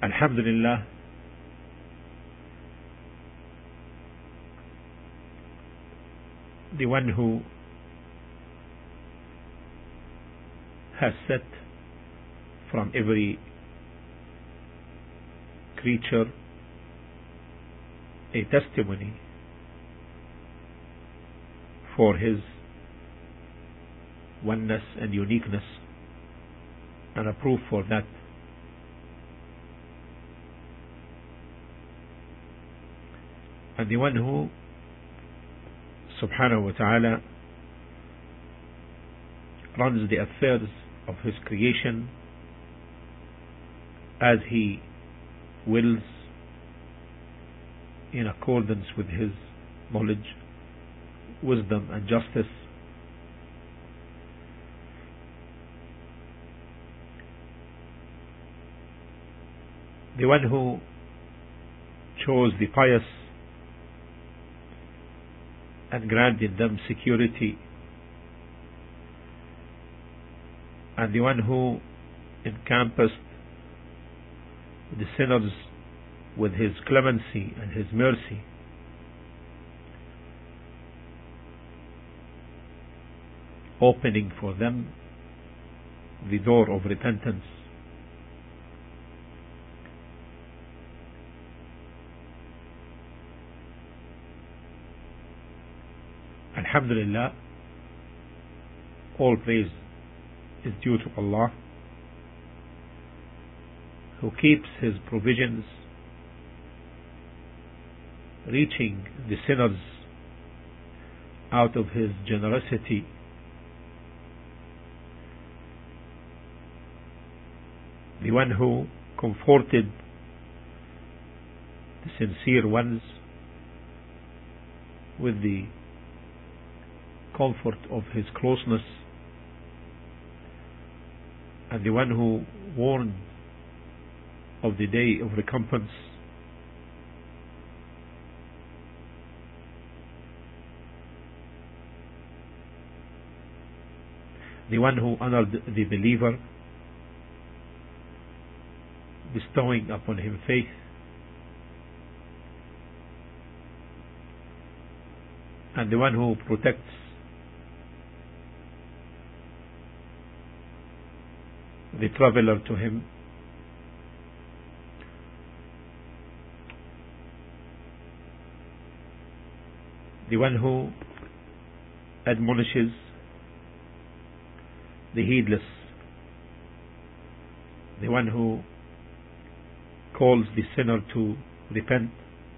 Alhamdulillah, the one who has set from every creature a testimony for his oneness and uniqueness, and a proof for that. And the one who subhanahu wa ta'ala runs the affairs of his creation as he wills, in accordance with his knowledge, wisdom and justice. The one who chose the pious and granted them security, and the one who encompassed the sinners with his clemency and his mercy, opening for them the door of repentance. Alhamdulillah, all praise is due to Allah, who keeps his provisions reaching the sinners out of his generosity, the one who comforted the sincere ones with the comfort of his closeness, and the one who warned of the day of recompense, the one who honored the believer, bestowing upon him faith, and the one who protects the traveler to him, the one who admonishes the heedless, the one who calls the sinner to repent.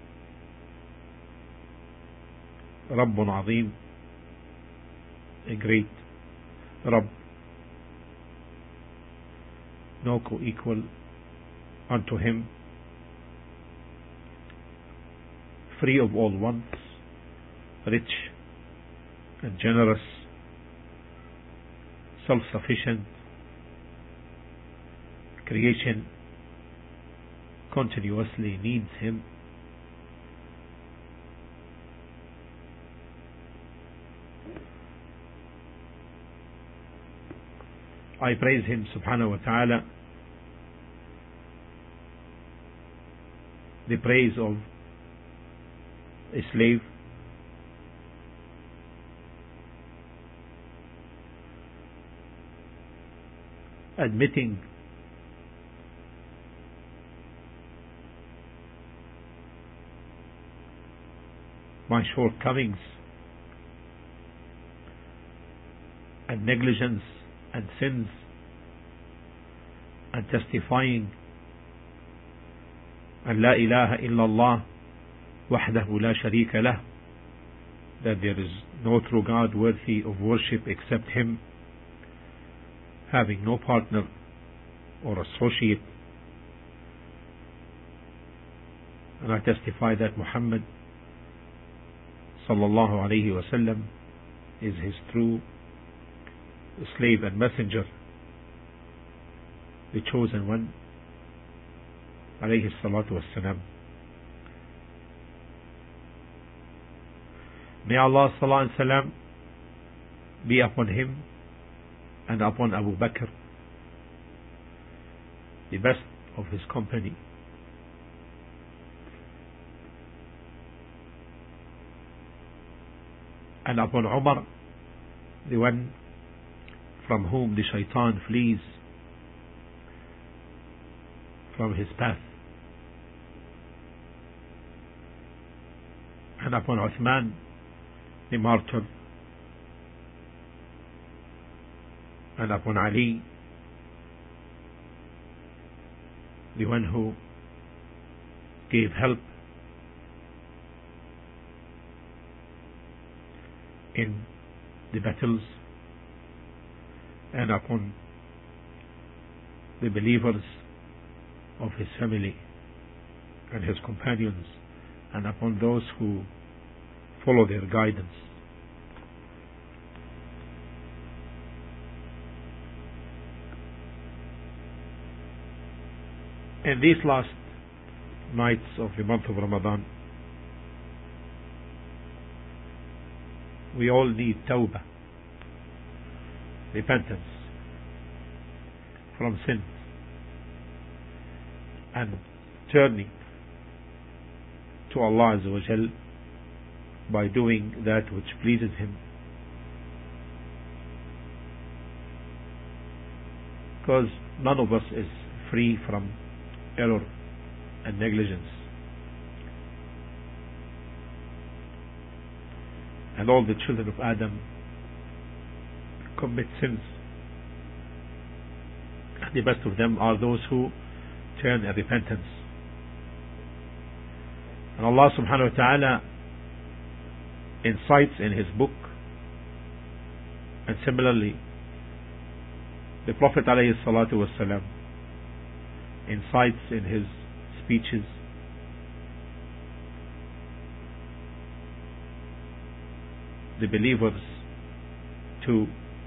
Rabbun Azim, a great Rabb, no co-equal unto him, free of all wants, rich and generous, self-sufficient. Creation continuously needs him. I praise him subhanahu wa ta'ala, the praise of a slave admitting my shortcomings and negligence and sins, and testifying an la ilaha illallah wahdahu la sharika lah, that there is no true God worthy of worship except him, having no partner or associate. And I testify that Muhammad sallallahu alayhi wa sallam is his true slave and messenger, the chosen one, alayhi salatu wassalam. May Allah's salah and salam be upon him and upon Abu Bakr, the best of his company, and upon Umar, the one from whom the shaitan flees from his path, and upon Uthman, the martyr, and upon Ali, the one who gave help in the battles, and upon the believers of his family and his companions, and upon those who follow their guidance. In these last nights of the month of Ramadan, we all need tawbah, repentance from sin, and turning to Allah Azza wa Jal by doing that which pleases Him. Because none of us is free from error and negligence, and all the children of Adam commit sins, and the best of them are those who turn in repentance. And Allah subhanahu wa ta'ala incites in His book, and similarly the Prophet alayhi salatu wasalam incites in his speeches the believers to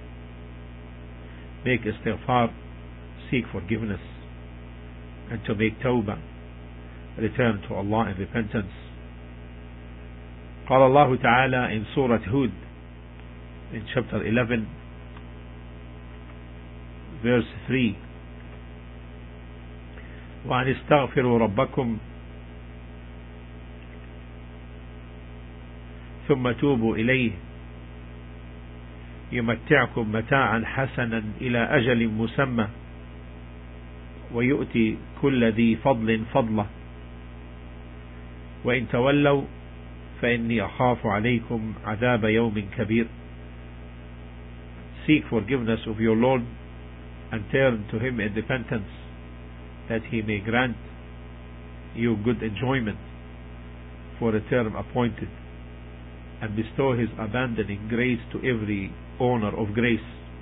make istighfar, seek forgiveness, and to make tawbah, return to Allah in repentance. قال الله تعالى in Surah Hud, in chapter 11, verse 3, وأن استغفروا ربكم ثم توبوا إليه يمتعكم متاعا حسنا إلى أجل مسمى ويؤتي كل ذي فضل فضله وإن تولوا فإني أخاف عليكم عذاب يوم كبير. Seek forgiveness of your Lord and turn to Him in repentance, that He may grant you good enjoyment for a term appointed, and bestow His abandoning grace to every owner of grace.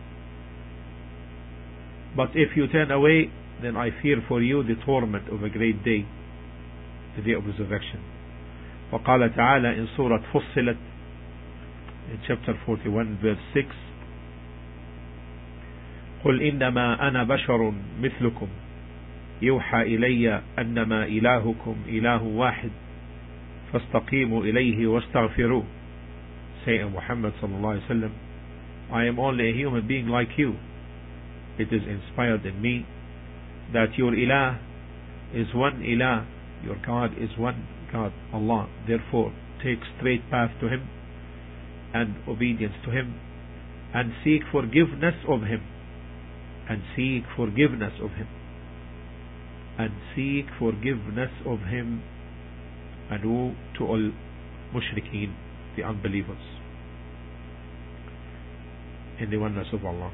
But if you turn away, then I fear for you the torment of a great day, the day of resurrection. وقال تعالى in Surah فصلت, in chapter 41, verse 6, قل إنما أنا بشر مثلكم يوحى إلي أنما إلهكم إله واحد فاستقيموا إليه واستغفروه. Say, Muhammad sallallahu alaihi wasallam, I am only a human being like you. It is inspired in me that your ilah is one ilah, your God is one God, Allah. Therefore, take straight path to Him and obedience to Him, and seek forgiveness of Him, and seek forgiveness of Him, and seek forgiveness of Him, and woe to all mushrikeen, the unbelievers in the oneness of Allah.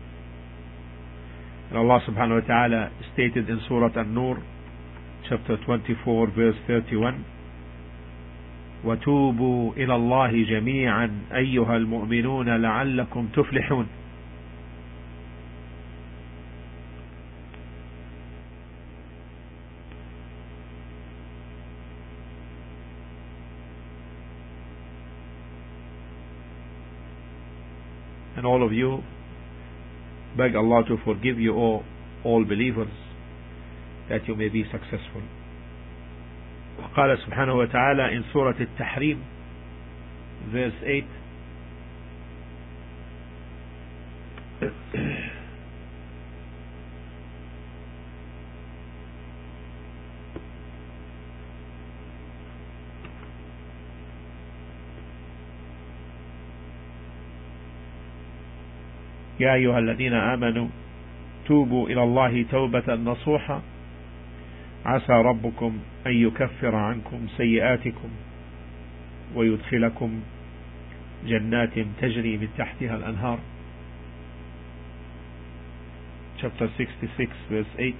And Allah subhanahu wa ta'ala stated in Surah An-Nur, chapter 24, verse 31, وَتُوبُوا إِلَى اللَّهِ جَمِيعًا أَيُّهَا الْمُؤْمِنُونَ لَعَلَّكُمْ تُفْلِحُونَ. And all of you, beg Allah to forgive you all believers, that you may be successful. وقال سبحانه وتعالى in Surah At-Tahrim, verse 8, يا أيها الذين آمنوا توبوا إلى الله توبة نصوحا عسى ربكم أن يكفر عنكم سيئاتكم ويدخلكم جنات تجري من تحتها الأنهار. Chapter 66 verse 8.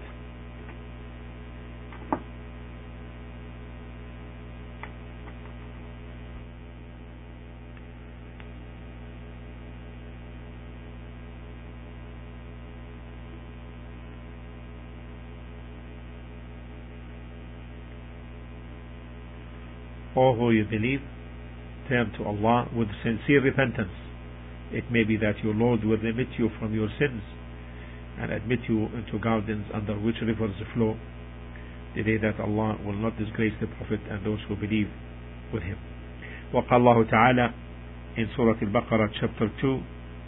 O who you believe, turn to Allah with sincere repentance. It may be that your Lord will remit you from your sins and admit you into gardens under which rivers flow, the day that Allah will not disgrace the Prophet and those who believe with him. وقال الله تعالى in Surah Al-Baqarah chapter 2,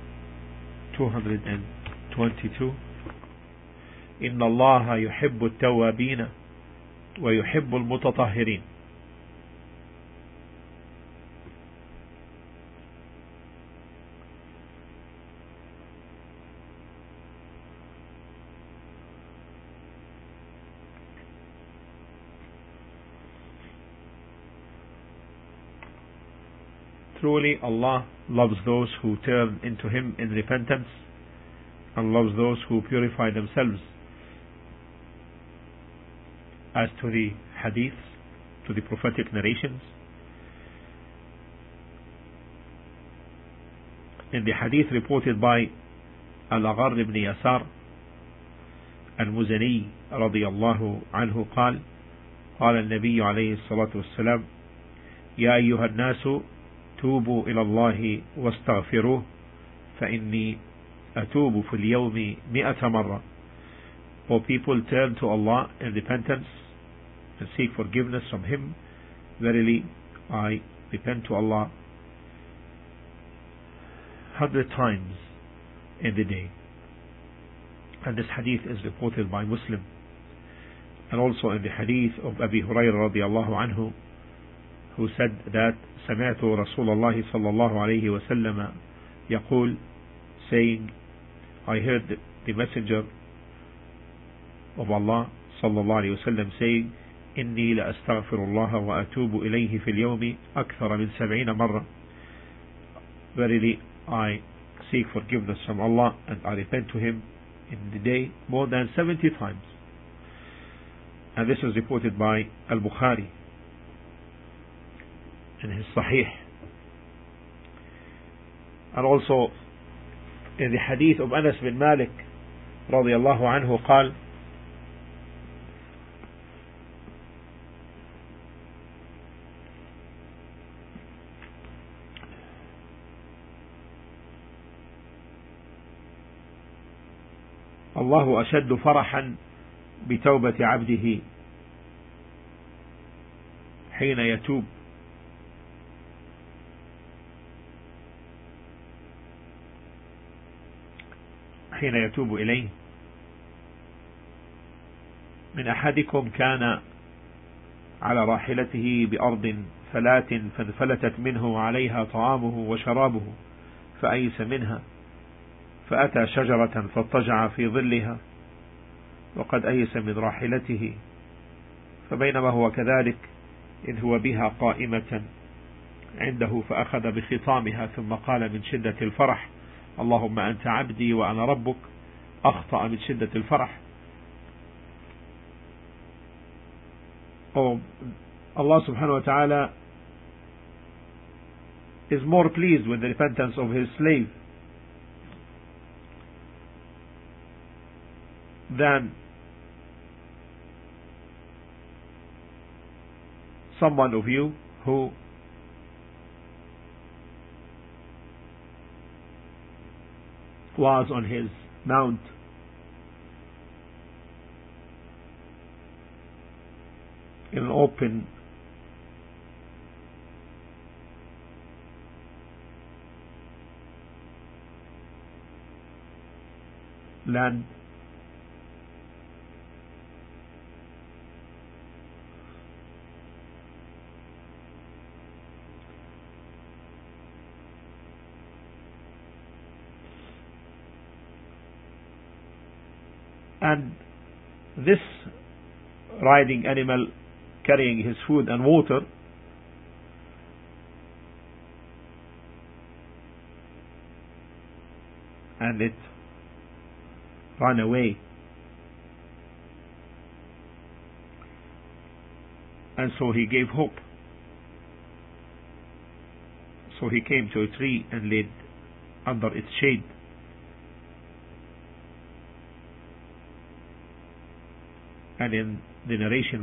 222, إن الله يحب التوابين ويحب المتطهرين. Truly Allah loves those who turn into Him in repentance and loves those who purify themselves. As to the hadiths, to the prophetic narrations, in the hadith reported by Al-Agharr ibn Yasar Al-Muzani رضي الله عنه قال قال النبي عليه الصلاة والسلام يا أيها الناس توبوا إلى الله واستغفروه فإني أتوب في اليوم 100 مرة. O people, turn to Allah in repentance and seek forgiveness from Him. Verily, I repent to Allah 100 times in the day. And this hadith is reported by Muslim. And also in the hadith of Abi Hurairah radiallahu anhu, who said that سمعت رسول الله صلى الله عليه وسلم يقول, saying, I heard the messenger of Allah صلى الله عليه وسلم saying, إني لأستغفر الله وأتوب إليه في اليوم أكثر من 70 مرة. Verily, I seek forgiveness from Allah and I repent to Him in the day more than 70 times. And this is reported by Al-Bukhari in his Sahih. And also in the hadith of Anas bin Malik رضي الله عنه قال الله أشد فرحا بتوبة عبده حين يتوب إليه من أحدكم كان على راحلته بأرض فلات فانفلتت منه عليها طعامه وشرابه فأيس منها فأتى شجرة فاضطجع في ظلها وقد أيس من راحلته فبينما هو كذلك إذ هو بها قائمة عنده فأخذ بخطامها ثم قال من شدة الفرح اللهم أنت عبدي وأنا ربك أخطأ من شدة الفرح. Allah subhanahu wa ta'ala is more pleased with the repentance of His slave than someone of you who was on his mount in an open land And this riding animal carrying his food and water and it ran away. And so he gave hope. So he came to a tree and laid under its shade. And in the narration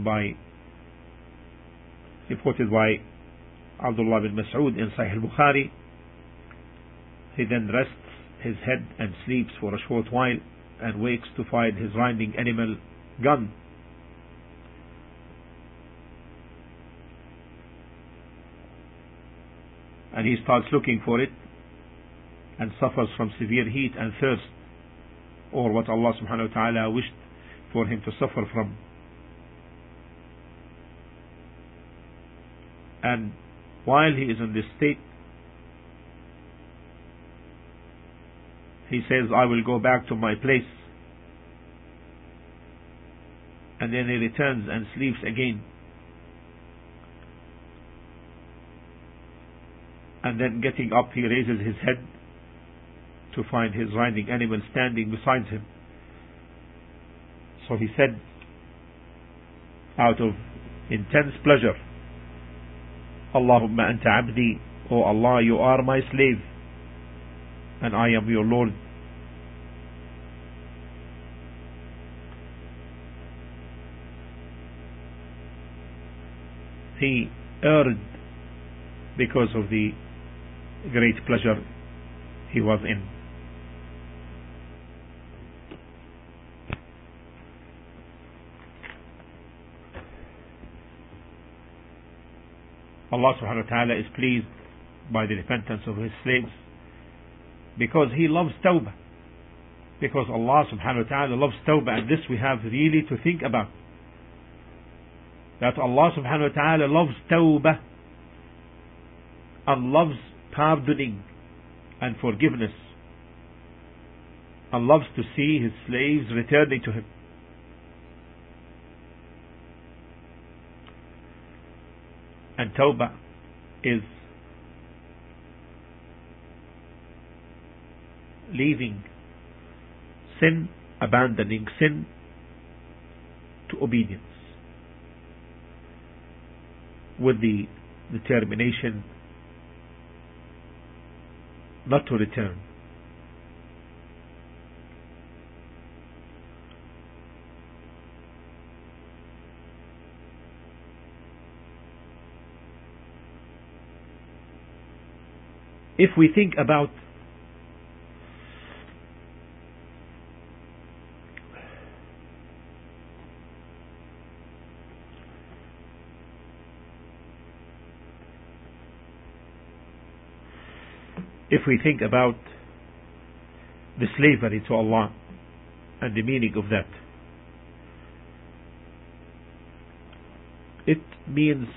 reported by Abdullah bin Mas'ud in Sahih al-Bukhari, he then rests his head and sleeps for a short while and wakes to find his riding animal gone. And he starts looking for it and suffers from severe heat and thirst, or what Allah subhanahu wa ta'ala wished for him to suffer from. And while he is in this state, he says, I will go back to my place. And then he returns and sleeps again. And then getting up, he raises his head to find his riding animal standing beside him. So he said, out of intense pleasure, Allahumma anta abdi, O Allah, you are my slave and I am your Lord. He erred because of the great pleasure he was in. Allah subhanahu wa ta'ala is pleased by the repentance of his slaves because he loves tawbah. Because Allah subhanahu wa ta'ala loves tawbah, and this we have really to think about. That Allah subhanahu wa ta'ala loves tawbah and loves pardoning and forgiveness and loves to see his slaves returning to him. And tawbah is leaving sin, abandoning sin to obedience with the determination not to return. If we think about the slavery to Allah and the meaning of that, it means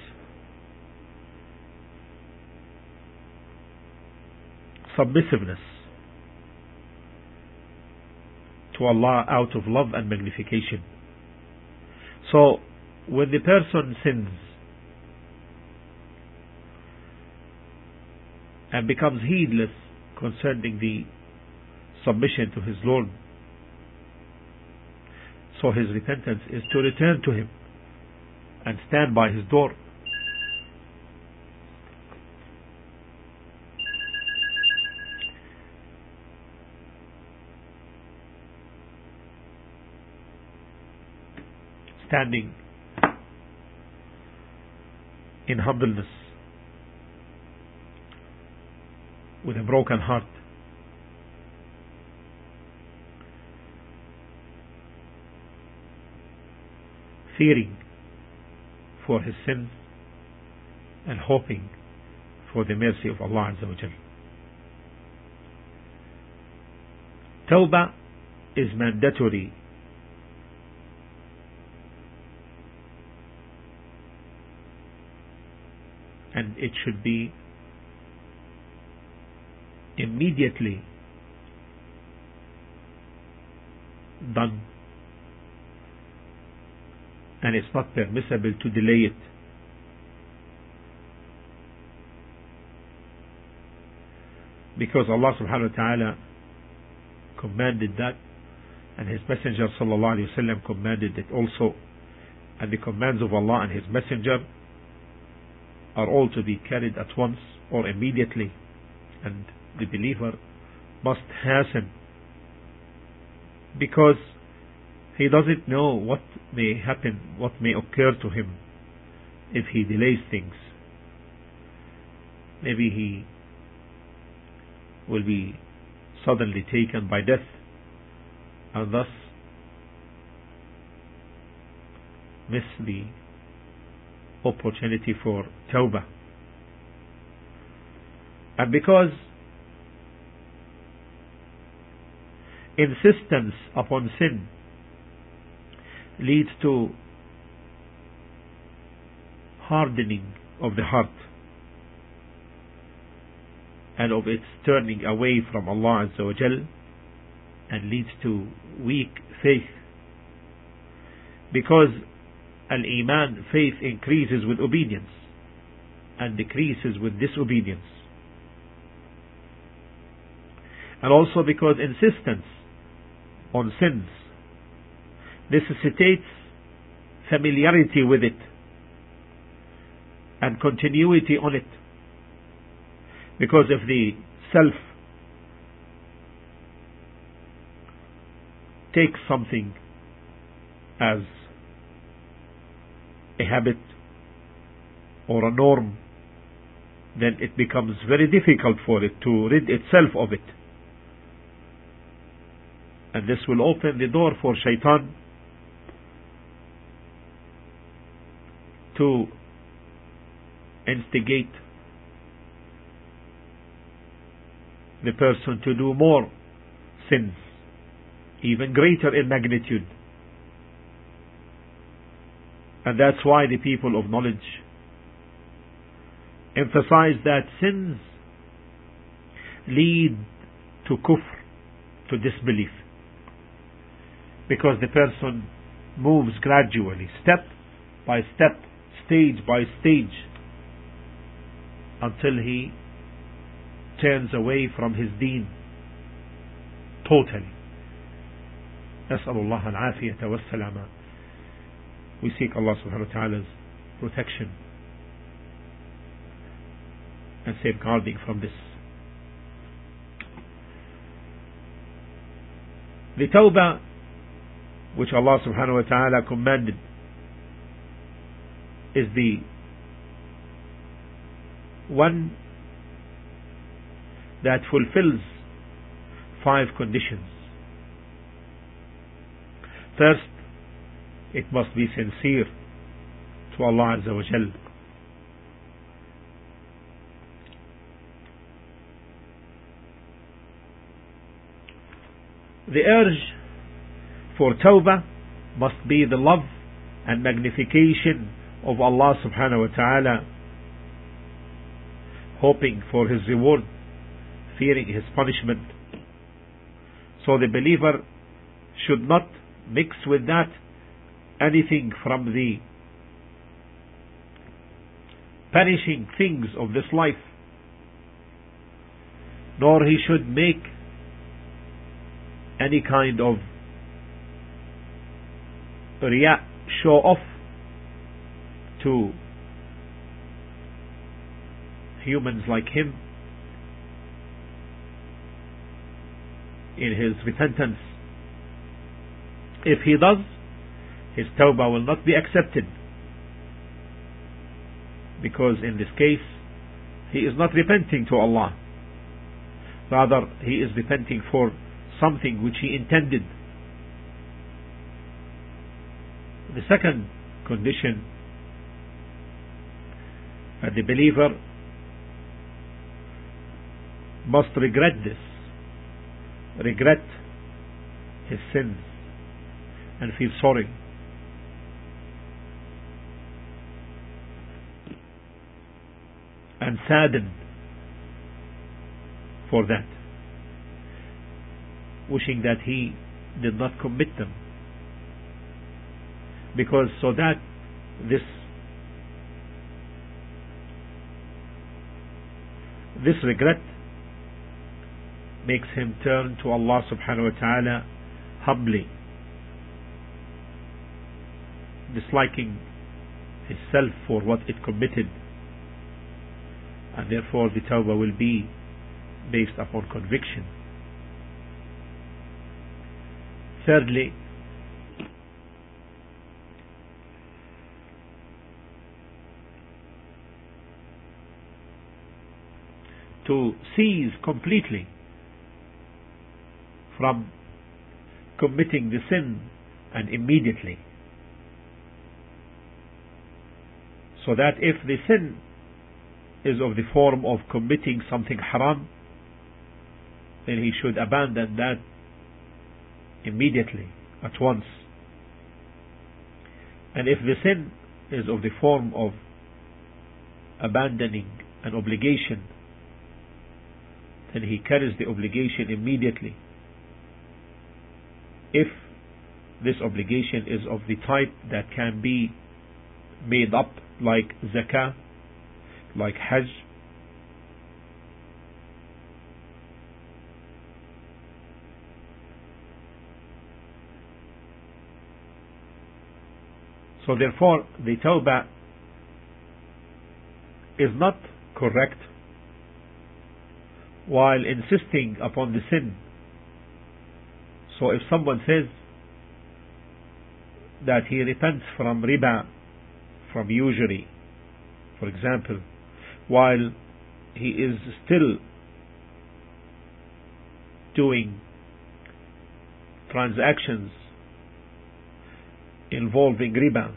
submissiveness to Allah out of love and magnification. So when the person sins and becomes heedless concerning the submission to his Lord, so his repentance is to return to him and stand by his door. Standing in humbleness with a broken heart, fearing for his sins and hoping for the mercy of Allah Azza wa Jal. Tawbah is mandatory and it should be immediately done and it's not permissible to delay it. Because Allah subhanahu wa ta'ala commanded that, and His Messenger sallallahu alayhi wa sallam commanded it also. And the commands of Allah and His Messenger are all to be carried at once or immediately, and the believer must hasten, because he doesn't know what may happen, what may occur to him if he delays things. Maybe he will be suddenly taken by death, and thus miss the opportunity for tawbah. And because insistence upon sin leads to hardening of the heart and of its turning away from Allah Azza wa Jal, and leads to weak faith, because al-Iman, faith, increases with obedience and decreases with disobedience. And also because insistence on sins necessitates familiarity with it and continuity on it. Because if the self takes something as a habit or a norm, then it becomes very difficult for it to rid itself of it. And this will open the door for shaitan to instigate the person to do more sins, even greater in magnitude. And that's why the people of knowledge emphasize that sins lead to kufr, to disbelief, because the person moves gradually, step by step, stage by stage, until he turns away from his deen totally. نسأل الله العافية والسلامة. We seek Allah subhanahu wa ta'ala's protection and safeguarding from this. The tawbah which Allah subhanahu wa ta'ala commanded is the one that fulfills 5 conditions. First, it must be sincere to Allah Azza wa Jal. The urge for tawbah must be the love and magnification of Allah subhanahu wa ta'ala, hoping for His reward, fearing His punishment. So the believer should not mix with that anything from the perishing things of this life, nor he should make any kind of riya, show off to humans like him in his repentance. If he does, his tawbah will not be accepted, because in this case he is not repenting to Allah, rather he is repenting for something which he intended. The second condition, that the believer must regret this, regret his sins and feel sorry. And saddened for that, wishing that he did not commit them. because so that this regret makes him turn to Allah subhanahu wa ta'ala humbly, disliking himself for what it committed, and therefore the tawbah will be based upon conviction. Thirdly, to cease completely from committing the sin, and immediately, so that if the sin is of the form of committing something haram, then he should abandon that immediately, at once. And if the sin is of the form of abandoning an obligation, then he carries the obligation immediately. If this obligation is of the type that can be made up, like zakah, like hajj, so therefore the tawbah is not correct while insisting upon the sin. So if someone says that he repents from riba, from usury, for example, while he is still doing transactions involving riba,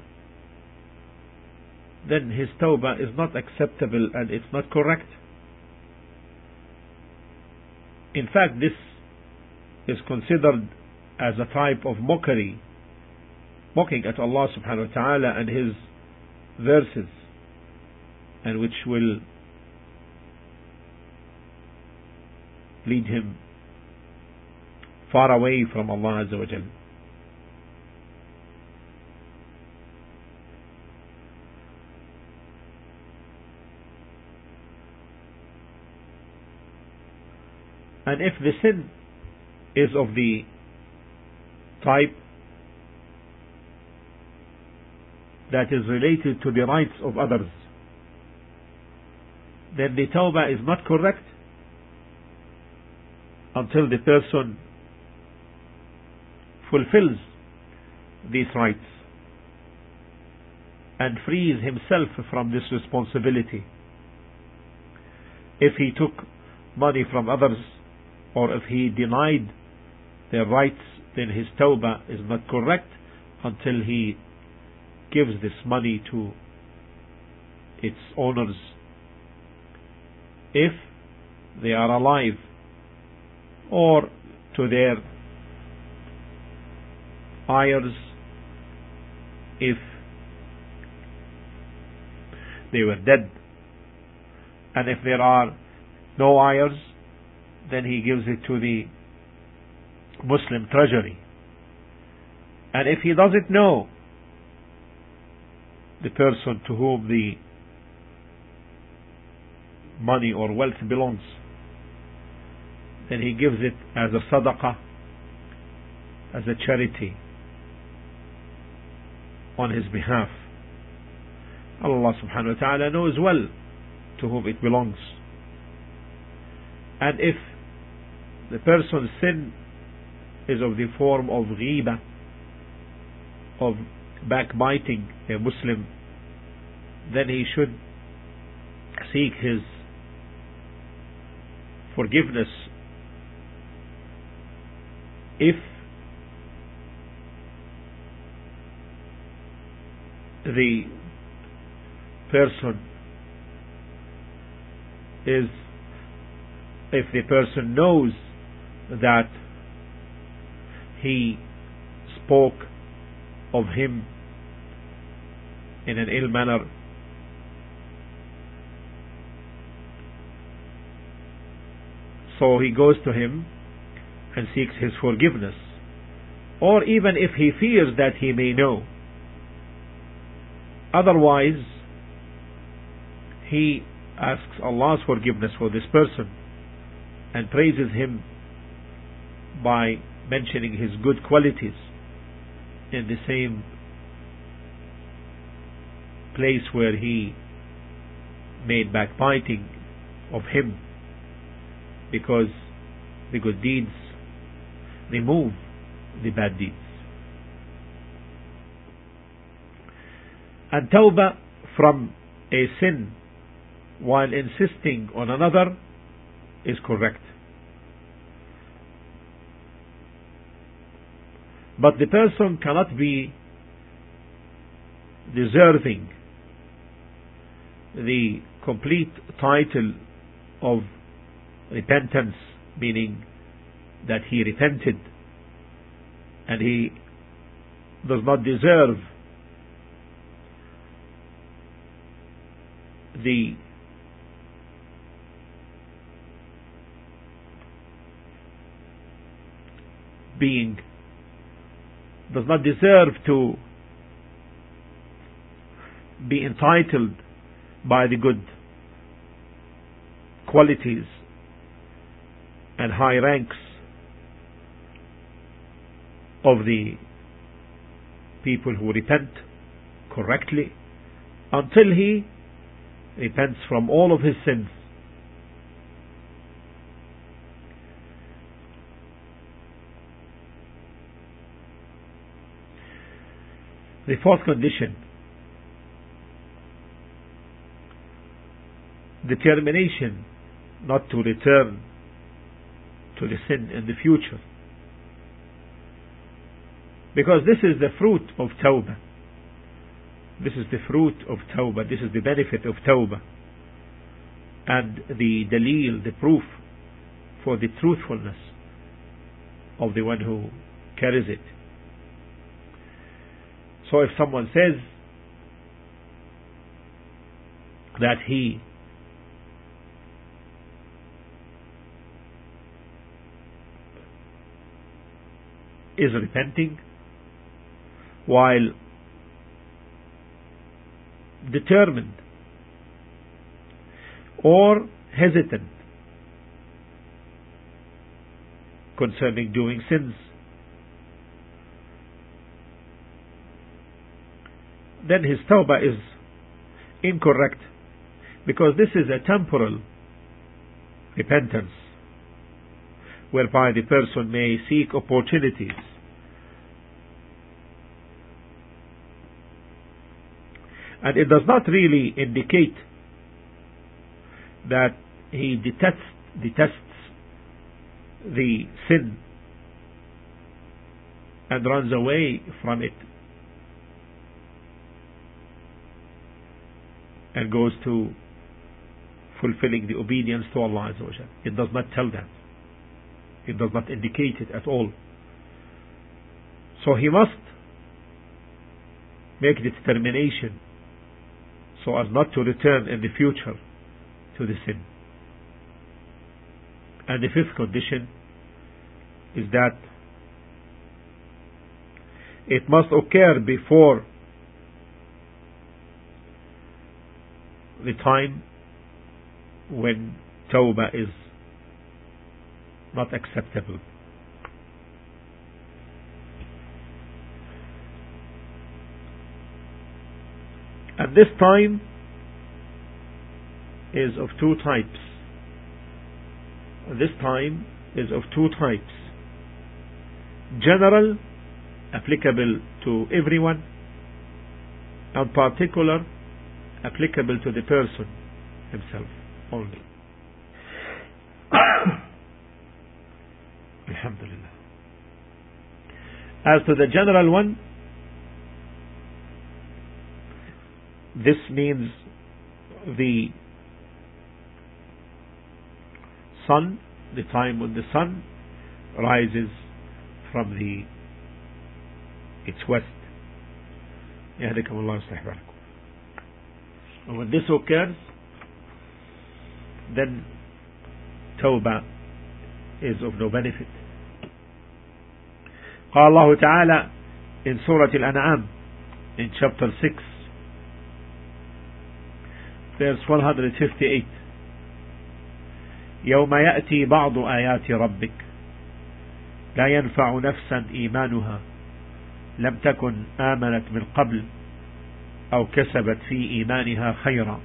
then his tawbah is not acceptable and it's not correct. In fact, this is considered as a type of mockery, mocking at Allah subhanahu wa ta'ala and His verses, and which will lead him far away from Allah Azza wa Jal. And if the sin is of the type that is related to the rights of others, then the tawbah is not correct until the person fulfills these rights and frees himself from this responsibility. If he took money from others, or if he denied their rights, then his tawbah is not correct until he gives this money to its owners, if they are alive, or to their heirs if they were dead. And if there are no heirs, then he gives it to the Muslim treasury. And if he doesn't know the person to whom the money or wealth belongs, then he gives it as a sadaqah, as a charity on his behalf. Allah subhanahu wa ta'ala knows well to whom it belongs. And if the person's sin is of the form of ghiba, of backbiting a Muslim, then he should seek his forgiveness. If the person knows that he spoke of him in an ill manner, so he goes to him and seeks his forgiveness. Or even if he fears that he may know, Otherwise, he asks Allah's forgiveness for this person and praises him by mentioning his good qualities in the same place where he made backbiting of him, because the good deeds remove the bad deeds. And tawbah from a sin while insisting on another is correct. But the person cannot be deserving the complete title of repentance, meaning that he repented, and he does not deserve the being, does not deserve to be entitled by the good qualities and high ranks of the people who repent correctly, until he repents from all of his sins. The fourth condition, determination not to return to the sin in the future, because this is the fruit of tawbah. This is the fruit of tawbah. This is the benefit of tawbah, and the dalil, the proof for the truthfulness of the one who carries it. So if someone says that he is repenting while determined or hesitant concerning doing sins, then his tawbah is incorrect, because this is a temporal repentance whereby the person may seek opportunities and it does not really indicate that he detests the sin and runs away from it and goes to fulfilling the obedience to Allah Azza wa Jalla. It does not tell that. It does not indicate it at all. So he must make the determination so as not to return in the future to the sin. And the fifth condition is that it must occur before the time when tawbah is not acceptable. And this time is of two types. This time is of two types. General, applicable to everyone, and particular, applicable to the person himself only. Alhamdulillah. As to the general one, this means the sun, the time when the sun rises from its west. يهديكم الله ويصلح بالكم. And when this occurs, then tawbah is of no benefit. قال الله تعالى in Surah Al-An'am in chapter 6 verse 158. يوم يأتي بعض آيات ربك لا ينفع نفسا إيمانها لم تكن آمنت من قبل أو كسبت في إيمانها خيرا.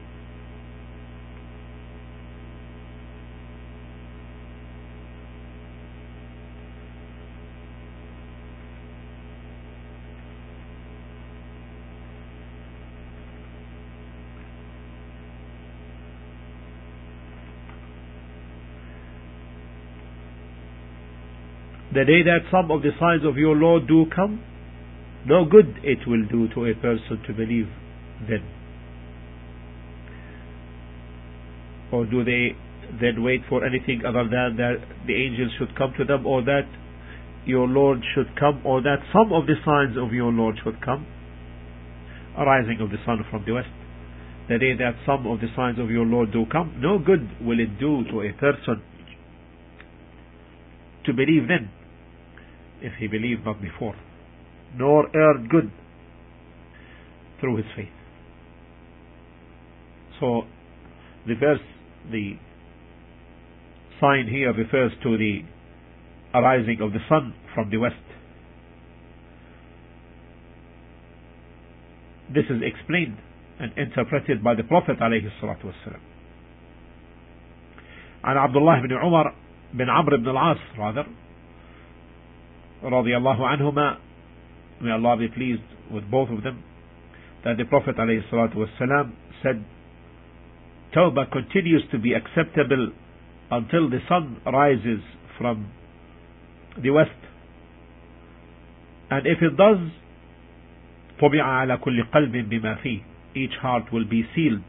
The day that some of the signs of your Lord do come, no good it will do to a person to believe then. Or do they then wait for anything other than that the angels should come to them, or that your Lord should come, or that some of the signs of your Lord should come? A rising of the sun from the west. The day that some of the signs of your Lord do come, no good will it do to a person to believe then, if he believed not before, nor earned good through his faith. So the sign here refers to the arising of the sun from the west. This is explained and interpreted by the Prophet alayhi salatu wasalam. And Abdullah ibn Umar bin Amr ibn al-As rather, radiyallahu anhuma, may Allah be pleased with both of them, that the Prophet alayhi salatu wasalam said, Tawbah continues to be acceptable until the sun rises from the west, and if it does, طبع على كل قلب بما فيه, each heart will be sealed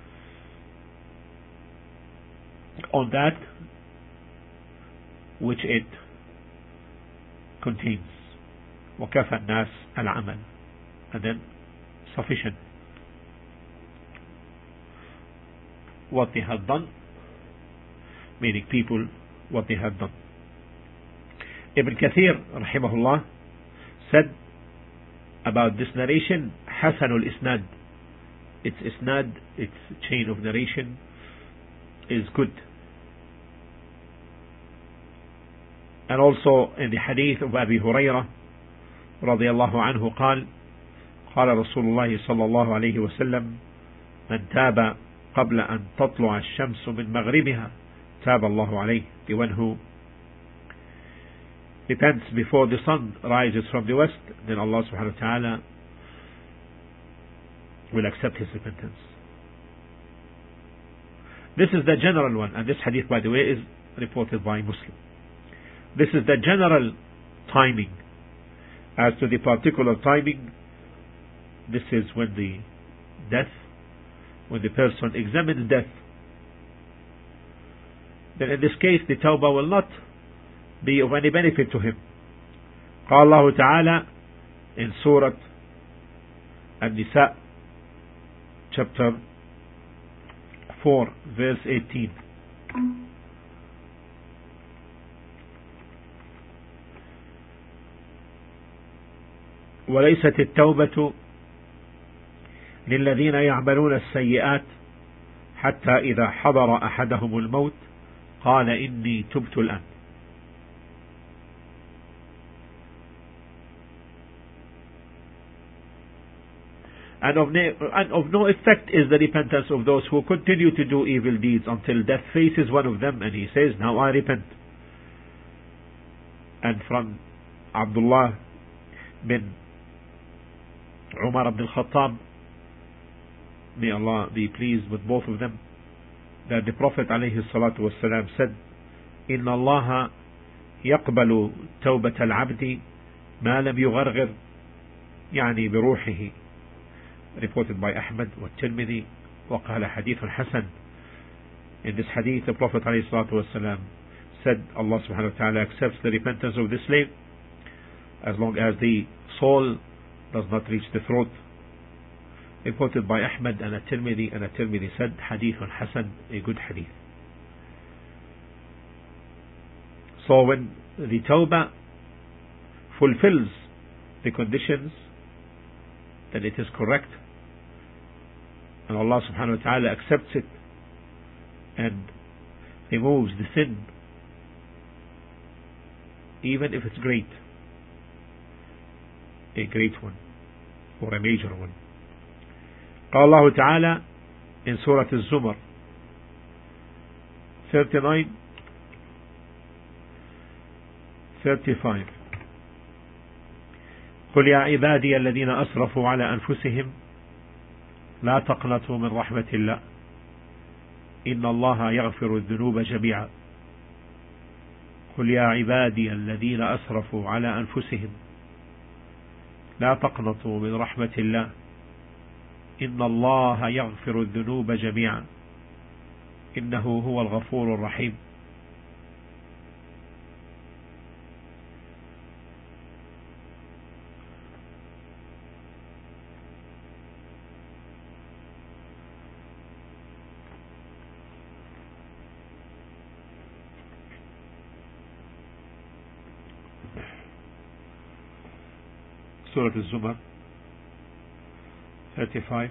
on that which it contains. وكفى الناس العمل, and then sufficient what they had done, meaning people, what they had done. Ibn Kathir rahimahullah said about this narration, Hasanul Isnad, its isnad, its chain of narration is good. And also in the hadith of Abi Hurairah رضي الله عنه قال قال رسول الله صلى الله عليه وسلم من تاب قبل أن تطلع الشمس من مغربها تاب الله عليه. The one who repents before the sun rises from the west, then Allah subhanahu wa ta'ala will accept his repentance. This is the general one, and this hadith, by the way, is reported by Muslim. This is the general timing. As to the particular timing, this is when the person examines death. Then in this case the tawbah will not be of any benefit to him. قال الله تعالى in Surah An-Nisa chapter 4 verse 18, وليست التوبة للذين يعملون السيئات حتى إذا حضر أحدهم الموت قال إني تبت الآن. And of no effect is the repentance of those who continue to do evil deeds until death faces one of them and he says, now I repent. And from Abdullah bin Umar ibn al-Khattab, may Allah be pleased with both of them, that the Prophet alayhi salatu wasalam said, إن الله يقبل توبة العبد ما لم يغرغر يعني بروحه, reported by Ahmad wa Tirmidhi, وقال حديث حسن. In this hadith the Prophet alayhi salatu wasalam said, Allah subhanahu wa ta'ala accepts the repentance of the slave as long as the soul does not reach the throat, reported by Ahmad and At-Tirmidhi, and At-Tirmidhi said Hadithun Hasan, a good hadith. So when the tawbah fulfills the conditions, then it is correct And Allah subhanahu wa ta'ala accepts it and removes the sin, even if it's great, a great one or a major one. قال الله تعالى in Surah Al-Zumar 39-35 قل يا عبادي الذين أسرفوا على أنفسهم لا تقنطوا من رحمة الله إن الله يغفر الذنوب جميعا. قل يا عبادي الذين أسرفوا على أنفسهم لا تقنطوا من رحمة الله إن الله يغفر الذنوب جميعا إنه هو الغفور الرحيم. Surah Al-Zumar 35.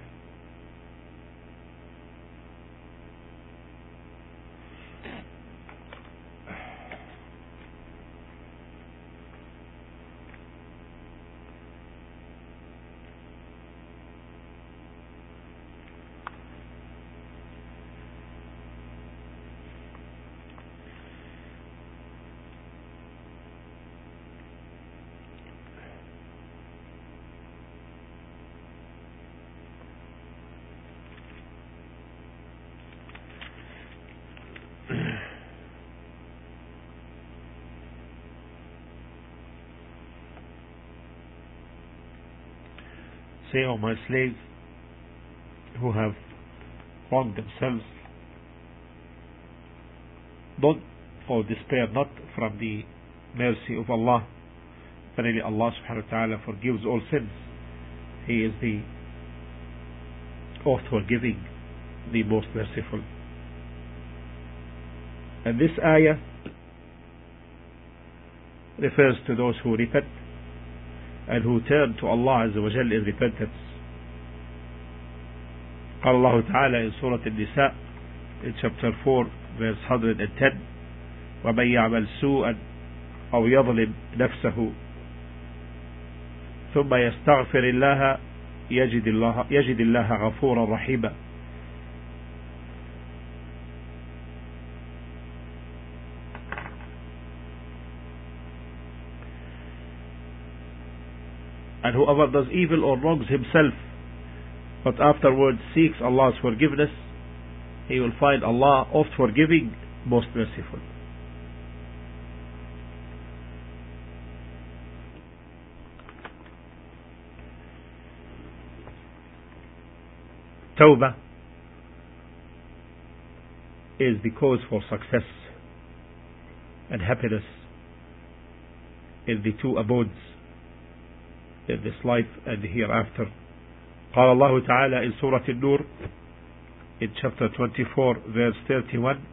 Say, O my slaves who have wronged themselves, don't or despair not from the mercy of Allah. Verily Allah subhanahu wa ta'ala forgives all sins. He is the oft forgiving, the most merciful. And this ayah refers to those who repent and who turn to Allah Azza wa Jalla in repentance. قال الله تعالى in Surah Al-Nisa in chapter 4 verse 110 ومن يعمل سوءا أو يظلم نفسه ثم يستغفر الله يجد الله غفورا رحيما. And whoever does evil or wrongs himself, but afterwards seeks Allah's forgiveness, he will find Allah oft forgiving, most merciful. Tawbah is the cause for success and happiness in the two abodes, in this life and the hereafter. قال الله تعالى in Surah An-Nur in chapter 24 verse 31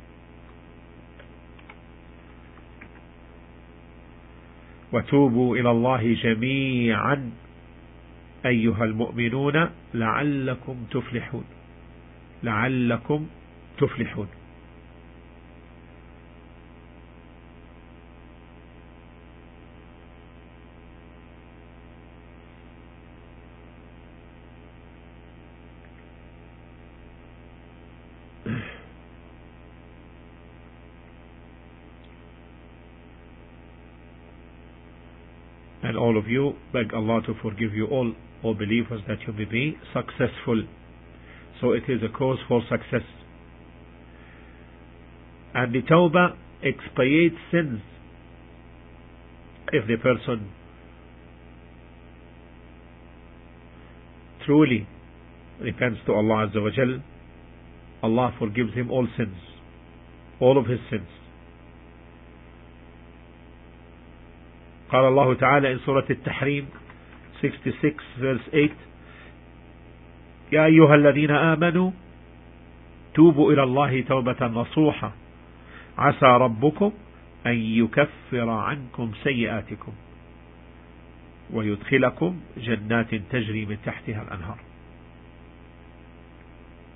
وتوبوا إلى الله جميعا أيها المؤمنون لعلكم تفلحون. لعلكم تفلحون. And all of you, beg Allah to forgive you all believers, that you may be successful. So it is a cause for success. And the Tawbah expiates sins. If the person truly repents to Allah Azza wa Jal, Allah forgives him all sins, all of his sins. قال الله تعالى in Surah Al-Tahrim 66 verse 8 يا أيها الذين آمنوا توبوا إلى الله توبة نصوحة عسى ربكم أن يكفر عنكم سيئاتكم ويدخلكم جنات تجري من تحتها الأنهار.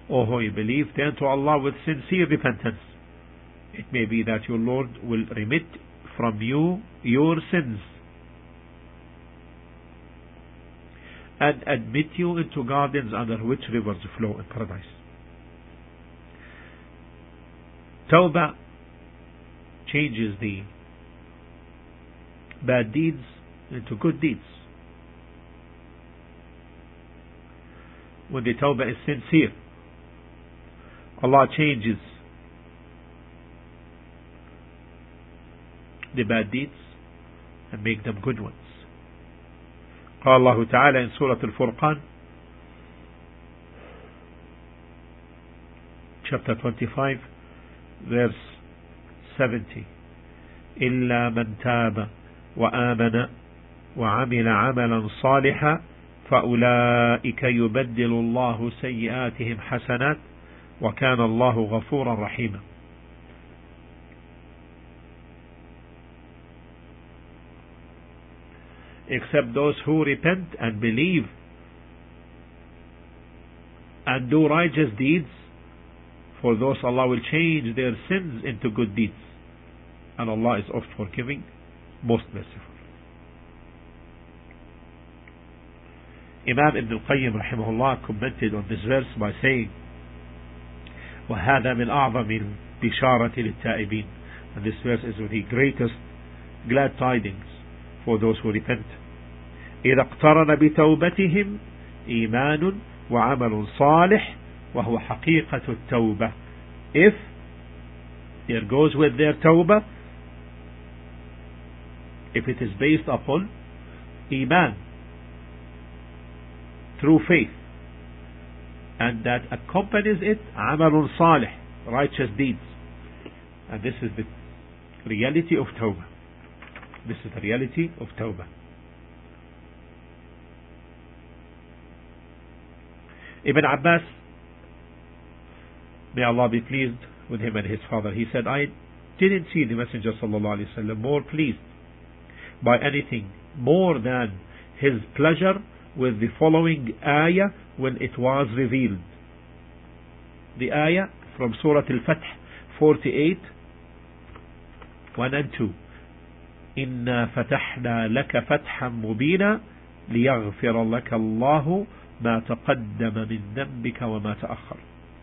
O who you believe, turn to Allah with sincere repentance. It may be that your Lord will remit from you your sins and admit you into gardens under which rivers flow in paradise. Tawbah changes the bad deeds into good deeds. When the Tawbah is sincere, Allah changes the bad deeds and make them good ones. قال الله تعالى in Surah Al-Furqan, chapter 25, verse 70, إلا من تاب وآمن وعمل عملا صالحا فأولئك يبدل الله سيئاتهم حسنات وكان الله غفورا رحيما. Except those who repent and believe and do righteous deeds, for those Allah will change their sins into good deeds, and Allah is oft forgiving, most merciful. Imam Ibn al-Qayyim rahimahullah commented on this verse by saying, وَهَذَا مِنْ أَعْظَمِ الْبِشَارَةِ لِلتَّائِبِينَ, and this verse is the greatest glad tidings for those who repent. إذا اقترن بتوبتهم إيمان وعمل صالح وهو حقيقة التوبة. If there goes with their tawbah, if it is based upon iman, through faith, and that accompanies it عمل صالح, righteous deeds, and this is the reality of tawbah. This is the reality of tawbah. Ibn Abbas, may Allah be pleased with him and his father, he said, I didn't see the Messenger sallallahu alaihi wasallam more pleased by anything more than his pleasure with the following ayah when it was revealed. The ayah from Surah Al-Fath 48, 1 and 2. إنا فتحنا لك فتحا مبينا ليغفر لك الله ما تقدم من ذنبك وما تأخر.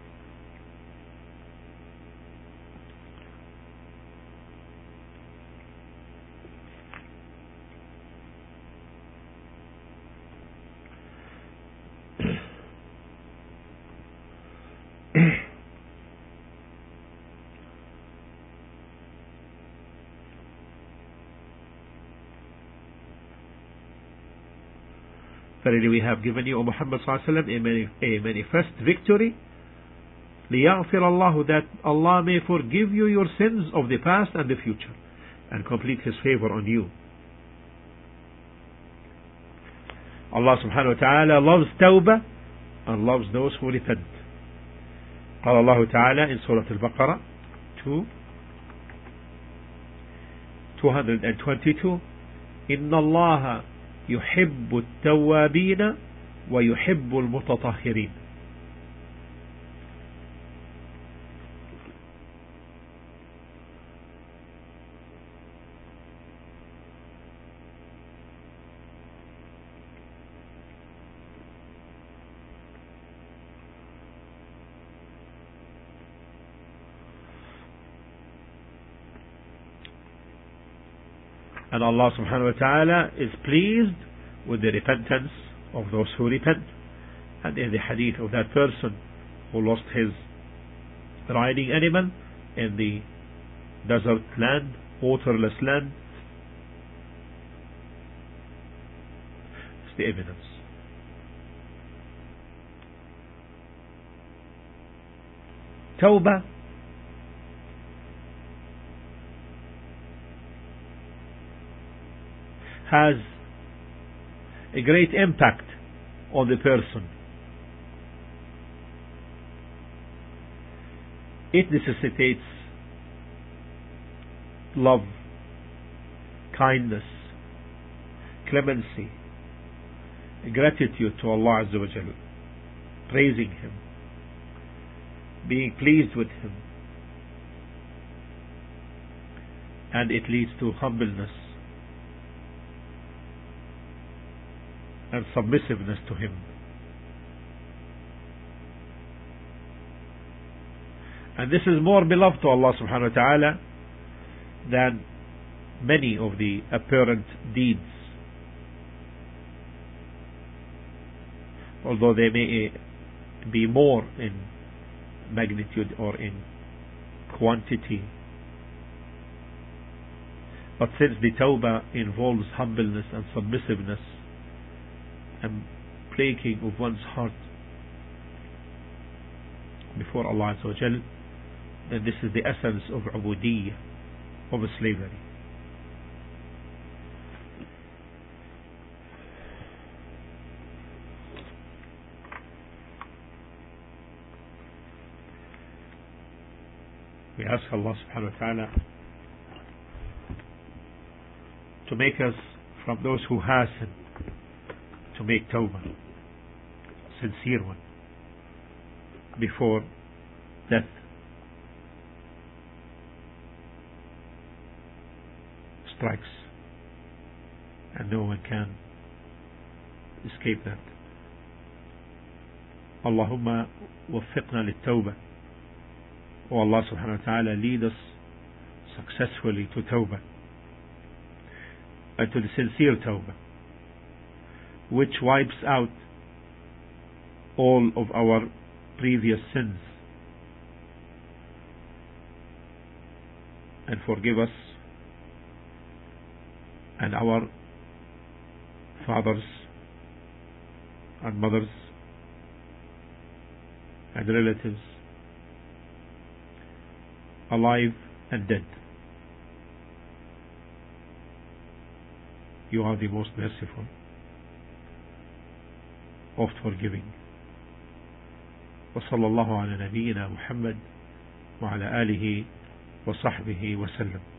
Verily we have given you, O Muhammad sallallahu alaihi wasallam, a manifest victory, لِيَغْفِرَ اللَّهُ, that Allah may forgive you your sins of the past and the future, and complete His favor on you. Allah subhanahu wa ta'ala loves tawbah and loves those who repent. قال الله تعالى in Surah Al-Baqarah 222, إن الله يحب التوابين ويحب المتطهرين. And Allah subhanahu wa ta'ala is pleased with the repentance of those who repent. And in the hadith of that person who lost his riding animal in the desert land, waterless land, it's the evidence. Tawbah has a great impact on the person. It necessitates love, kindness, clemency, gratitude to Allah Azza wa Jalla, praising Him, being pleased with Him, and it leads to humbleness and submissiveness to Him. And this is more beloved to Allah subhanahu wa ta'ala than many of the apparent deeds, although they may be more in magnitude or in quantity. But since the tawbah involves humbleness and submissiveness and breaking of one's heart before Allah Azza wa Jal, then this is the essence of ubudiyyah, of slavery. We ask Allah subhanahu wa ta'ala to make us from those who hasten to make tawbah, sincere one, before death strikes, and no one can escape that. Allahumma waffiqna lit-tawbah. O Allah subhanahu wa ta'ala, lead us successfully to tawbah, and to the sincere tawbah, which wipes out all of our previous sins, and forgive us and our fathers and mothers and relatives, alive and dead. You are the most merciful, oft forgiving. وصلى الله على نبينا محمد وعلى آله وصحبه وسلم.